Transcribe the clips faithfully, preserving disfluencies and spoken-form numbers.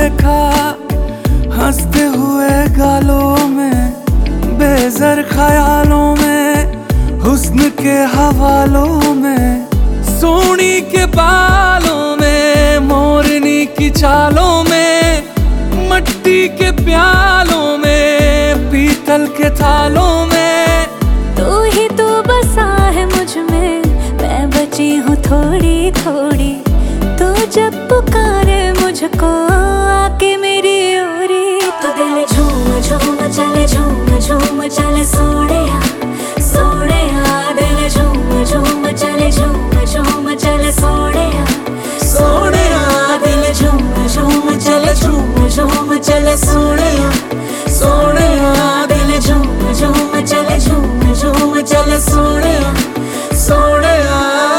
देखा हंसते हुए गालों में, बेज़र ख्यालों में, हुस्न के हवालों में, सोनी के बालों में, मोरनी की चालों में, मट्टी के प्यालों में, पीतल के थालों में। तू ही तो बसा है मुझ में, मैं बची हूँ थोड़ी थोड़ी। तू जब पुकारे मुझको आके मेरी ओरी, तो दिल झूम झूम चले, झूम झूम चले सोनिया सोनिया। दिल झूम झूम चले, झूम झूम चले सोनिया सोनिया। दिल झूम झूम चले, झूम झूम चले सोनिया सोनिया। दिल झूम झूम चले, झूम झूम चले सोनिया सोनिया।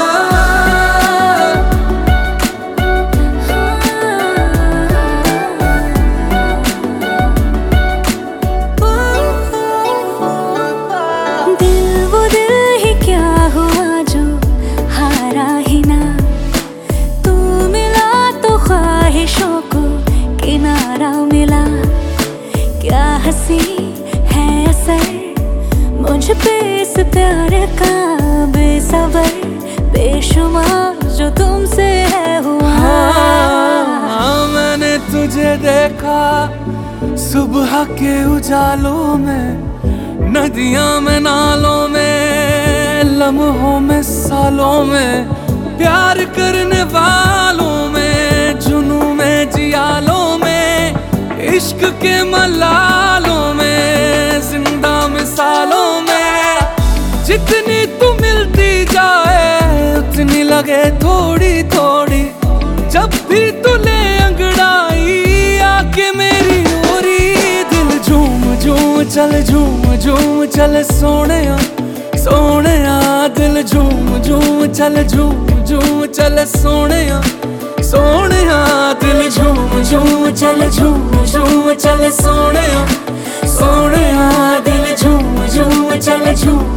दिल वो दिल ही क्या हुआ जो हारा ही ना, तू मिला तो ख्वाहिशों को किनारा मिला। क्या हंसी है असर मुझ पे इस प्यार का, बेसबर बेशुमार जो तुमसे है हुआ। हाँ, मैंने तुझे देखा सुबह के उजालों में, नदियां में, नालों में, लम्हों में, सालों में, प्यार करने वालों में, जुनू में, जियालों में, इश्क के मलालों में, जिंदा मिसालों में। जितनी तू मिलती जाए उतनी लगे थोड़ी थोड़ी, जब भी तू ले अंगड़ाई आके मेरी ओरी। दिल झूम झूम चल, झूम झूम चल सोनिया सोनिया। दिल झूम झूम चल, झूम झूम चल सोनिया सोनिया। दिल झूम झूम चल, झूम झूम चल सोनिया सोनिया। दिल झूम झूम चल, झूम